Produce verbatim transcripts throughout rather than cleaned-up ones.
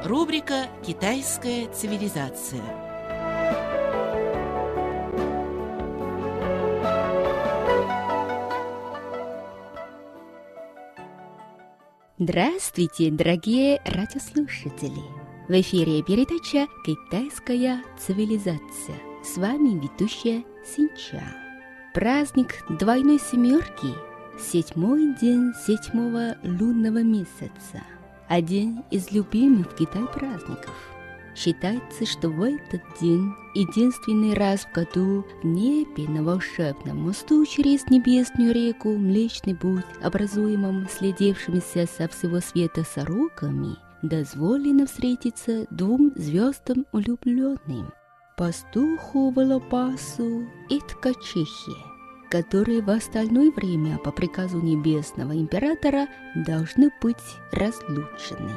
Рубрика «Китайская цивилизация». Здравствуйте, дорогие радиослушатели! В эфире передача «Китайская цивилизация». С вами ведущая Синча. Праздник двойной семерки – седьмой день седьмого лунного месяца. Один из любимых в Китае праздников. Считается, что в этот день, единственный раз в году, в небе на волшебном мосту через небесную реку Млечный Путь, образуемом следившимися со всего света сороками, дозволено встретиться двум звездам влюбленным – пастуху Волопасу и ткачихе, которые в остальное время по приказу небесного императора должны быть разлучены.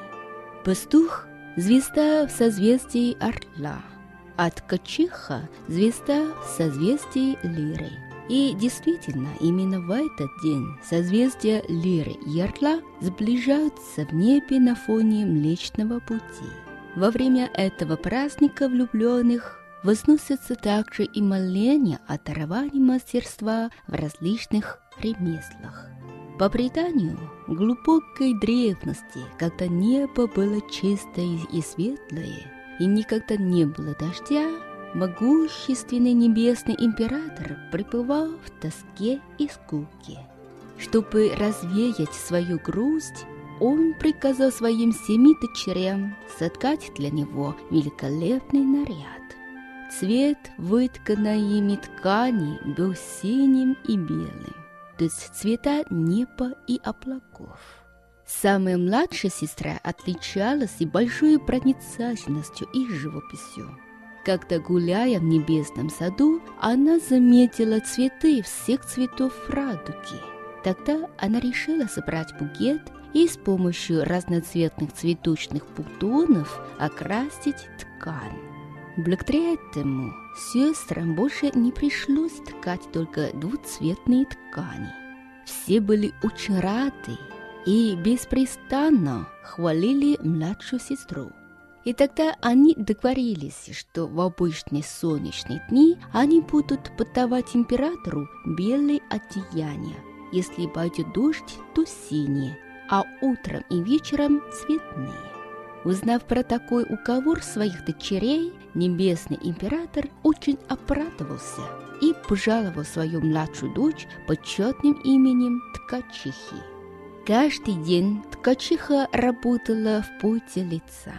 Пастух – звезда в созвездии Орла, а ткачиха – звезда в созвездии Лиры. И действительно, именно в этот день созвездия Лиры и Орла сближаются в небе на фоне Млечного Пути. Во время этого праздника влюбленных возносятся также и моления о даровании мастерства в различных ремеслах. По преданию, в глубокой древности, когда небо было чистое и светлое, и никогда не было дождя, могущественный небесный император пребывал в тоске и скуке. Чтобы развеять свою грусть, он приказал своим семи дочерям соткать для него великолепный наряд. Цвет вытканной ими ткани был синим и белым, то есть цвета неба и облаков. Самая младшая сестра отличалась и большой проницательностью и живописью. Когда, гуляя в небесном саду, она заметила цветы всех цветов радуги. Тогда она решила собрать букет и с помощью разноцветных цветочных бутонов окрасить ткань. Благодаря этому сестрам больше не пришлось ткать только двуцветные ткани. Все были очень рады и беспрестанно хвалили младшую сестру. И тогда они договорились, что в обычные солнечные дни они будут подавать императору белые одеяния. Если пойдет дождь, то синие, а утром и вечером цветные. Узнав про такой уговор своих дочерей, небесный император очень обрадовался и пожаловал свою младшую дочь почетным именем ткачихи. Каждый день ткачиха работала в поте лица.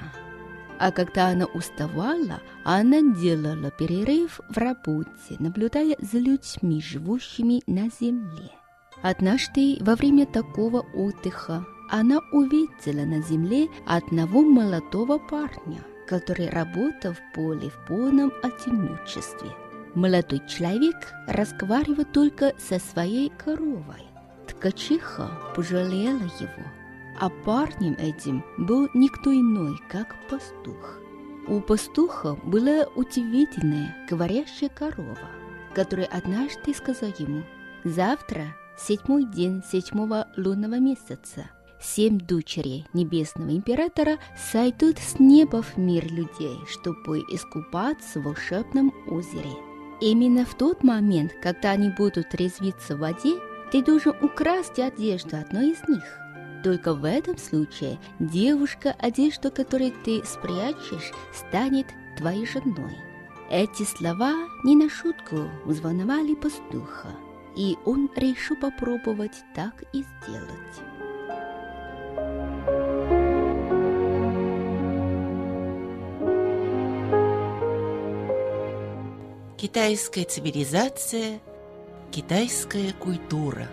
А когда она уставала, она делала перерыв в работе, наблюдая за людьми, живущими на земле. Однажды во время такого отдыха она увидела на земле одного молодого парня, который работал в поле в полном одиночестве. Молодой человек разговаривал только со своей коровой. Ткачиха пожалела его. А парнем этим был никто иной, как пастух. У пастуха была удивительная говорящая корова, которая однажды сказала ему: «Завтра седьмой день седьмого лунного месяца. Семь дочерей небесного императора сойдут с неба в мир людей, чтобы искупаться в волшебном озере. Именно в тот момент, когда они будут резвиться в воде, ты должен украсть одежду одной из них. Только в этом случае девушка, одежду которой ты спрячешь, станет твоей женой». Эти слова не на шутку взволновали пастуха, и он решил попробовать так и сделать. Китайская цивилизация, китайская культура.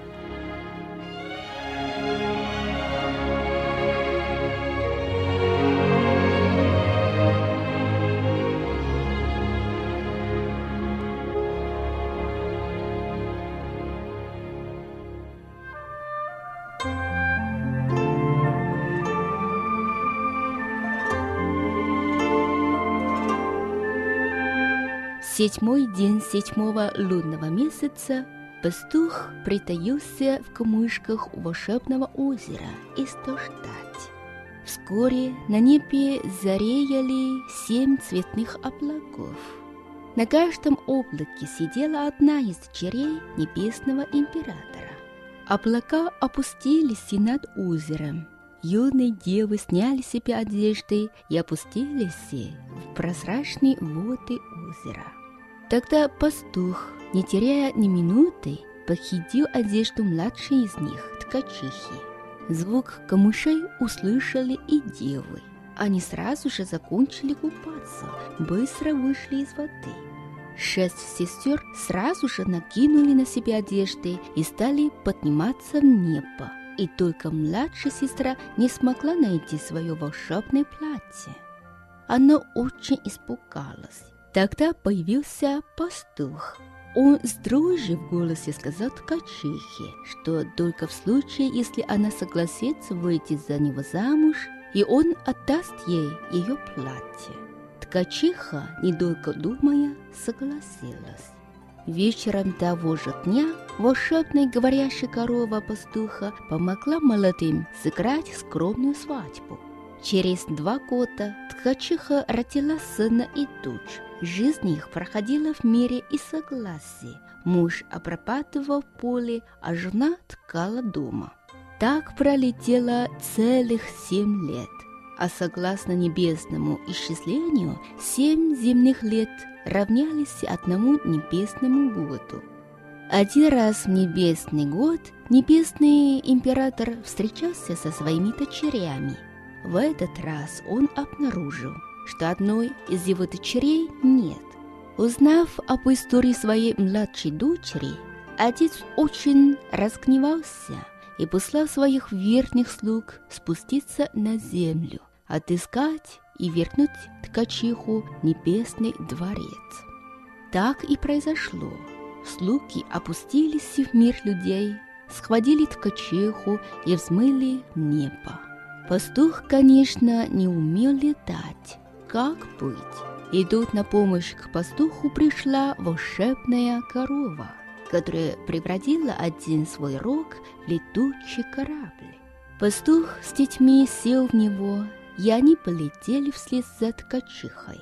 Седьмой день седьмого лунного месяца пастух притаился в камышках у волшебного озера и стал ждать. Вскоре на небе зареяли семь цветных облаков. На каждом облаке сидела одна из дочерей небесного императора. Облака опустились над озером. Юные девы сняли себе одежды и опустились в прозрачные воды озера. Тогда пастух, не теряя ни минуты, похитил одежду младшей из них, ткачихи. Звук камышей услышали и девы. Они сразу же закончили купаться, быстро вышли из воды. Шесть сестер сразу же накинули на себя одежды и стали подниматься в небо. И только младшая сестра не смогла найти свое волшебное платье. Она очень испугалась. Тогда появился пастух. Он с дрожью в голосе сказал ткачихе, что только в случае, если она согласится выйти за него замуж, и он отдаст ей ее платье. Ткачиха, недолго думая, согласилась. Вечером того же дня волшебная говорящая корова пастуха помогла молодым сыграть скромную свадьбу. Через два года ткачиха родила сына и дочь. Жизнь их проходила в мире и согласии. Муж обрабатывал поле, а жена ткала дома. Так пролетело целых семь лет. А согласно небесному исчислению, семь земных лет равнялись одному небесному году. Один раз в небесный год небесный император встречался со своими дочерями. В этот раз он обнаружил, что одной из его дочерей нет. Узнав об истории своей младшей дочери, отец очень разгневался и послал своих верных слуг спуститься на землю, отыскать и вернуть ткачиху в небесный дворец. Так и произошло. Слуги опустились в мир людей, схватили ткачиху и взмыли в небо. Пастух, конечно, не умел летать. Как быть? И тут на помощь к пастуху пришла волшебная корова, которая превратила один свой рог в летучий корабль. Пастух с детьми сел в него, и они полетели вслед за ткачихой.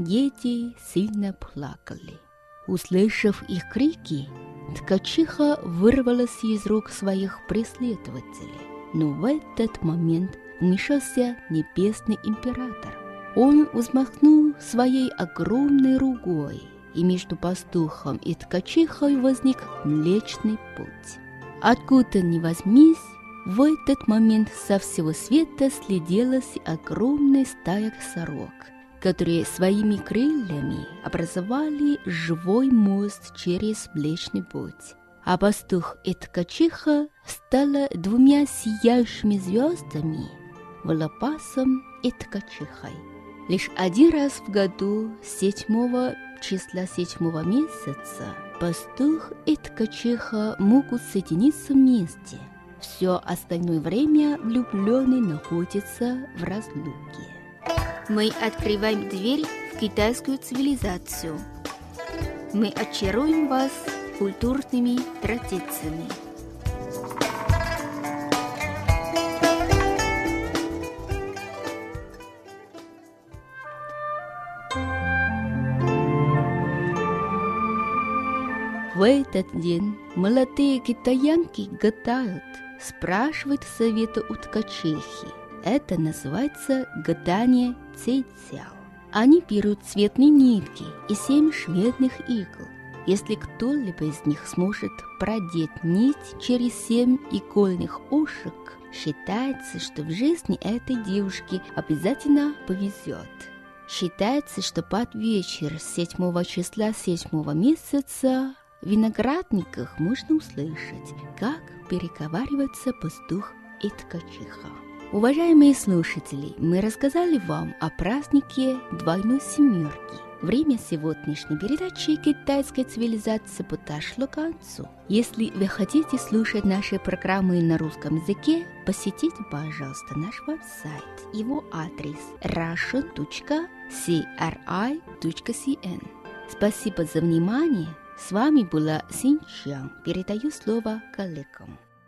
Дети сильно плакали. Услышав их крики, ткачиха вырвалась из рук своих преследователей. Но в этот момент вмешался небесный император. Он взмахнул своей огромной ругой, и между пастухом и ткачихой возник Млечный Путь. Откуда ни возьмись, в этот момент со всего света следилась огромная стая сорок, которые своими крыльями образовали живой мост через Млечный Путь. А пастух и ткачиха стали двумя сияющими звездами, Волопасом и ткачихой. Лишь один раз в году, седьмого числа седьмого месяца, пастух и ткачиха могут соединиться вместе. Все остальное время влюбленные находятся в разлуке. Мы открываем дверь в китайскую цивилизацию. Мы очаруем вас культурными традициями. В этот день молодые китаянки гадают, спрашивают совета у ткачихи. Это называется гадание цэйцяо. Они берут цветные нитки и семь шведных игл. Если кто-либо из них сможет продеть нить через семь игольных ушек, считается, что в жизни этой девушки обязательно повезет. Считается, что под вечер седьмого числа седьмого месяца в виноградниках можно услышать, как переговариваются пастух и ткачиха. Уважаемые слушатели, мы рассказали вам о празднике двойной семерки. Время сегодняшней передачи «Китайская цивилизация» подошло к концу. Если вы хотите слушать наши программы на русском языке, посетите, пожалуйста, наш веб-сайт. Его адрес russian точка cri точка cn. Спасибо за внимание. С вами была Синчан. Передаю слово коллегам.